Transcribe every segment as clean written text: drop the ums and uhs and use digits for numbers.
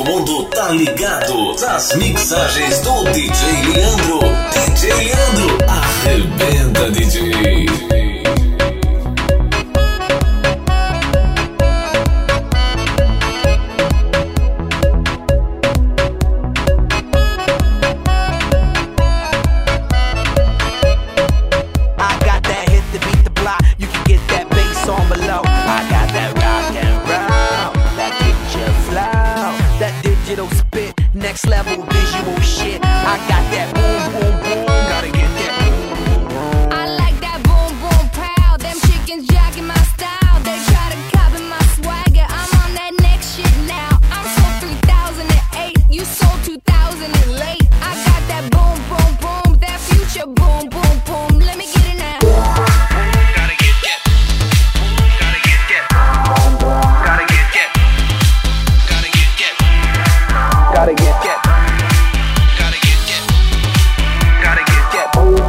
Todo mundo tá ligado nas mixagens do DJ Leandro. DJ Leandro, arrebenta, DJ. Next level visual shit. I got that boom, boom, boom. Gotta get that boom, boom, boom. I like that boom, boom, proud. Them chickens jacking my style. They try to copy my swagger. I'm on that next shit now. I'm sold 3008. You sold 2000 and late. I got that boom, boom, boom. That future boom, boom, boom. Let me get it now. Gotta get that. Gotta get that. Gotta get that. Gotta get that. Gotta get that. Gotta get that. Gotta get that.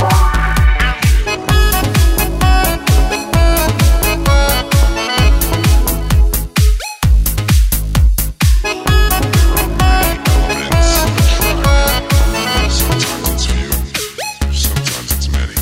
Sometimes it's few, sometimes it's many.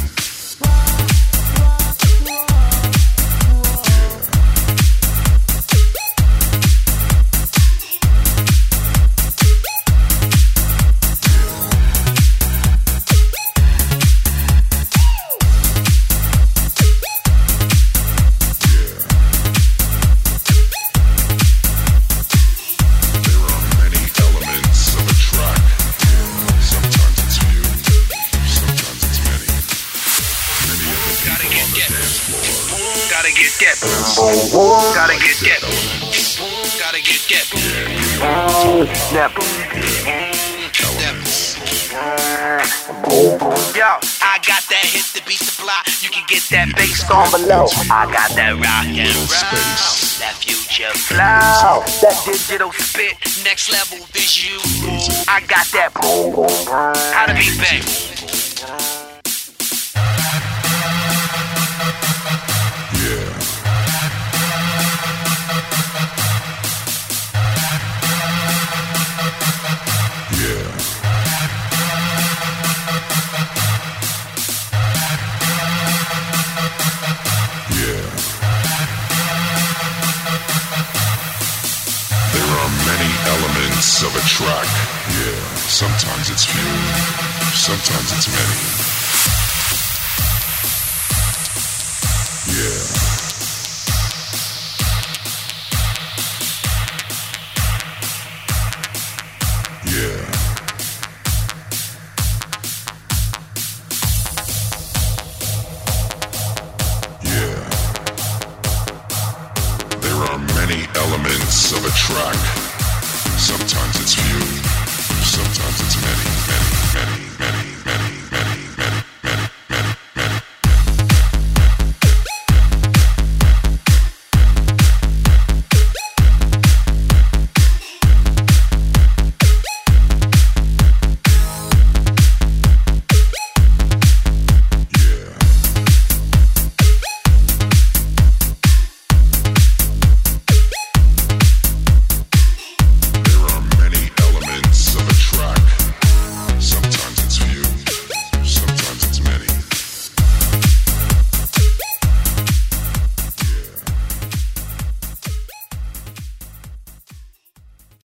There are many elements of a track. Sometimes it's few, sometimes it's many. Many of the Gotta people get on the that. dance floor. Gotta get that. Gotta get that. Gotta get that. Snap. Yo, I got that hit to beat the block. You can get that bass on below. I got that rock and roll, that future flow, that digital spit, next level visual. I got that boom, boom, boom. How to beat bang. Yeah. Yeah. Yeah. There are many elements of a track. Yeah. Sometimes it's few, sometimes it's many. Yeah. Yeah. Yeah. There are many elements of a track. Sometimes it's few, sometimes it's many, many.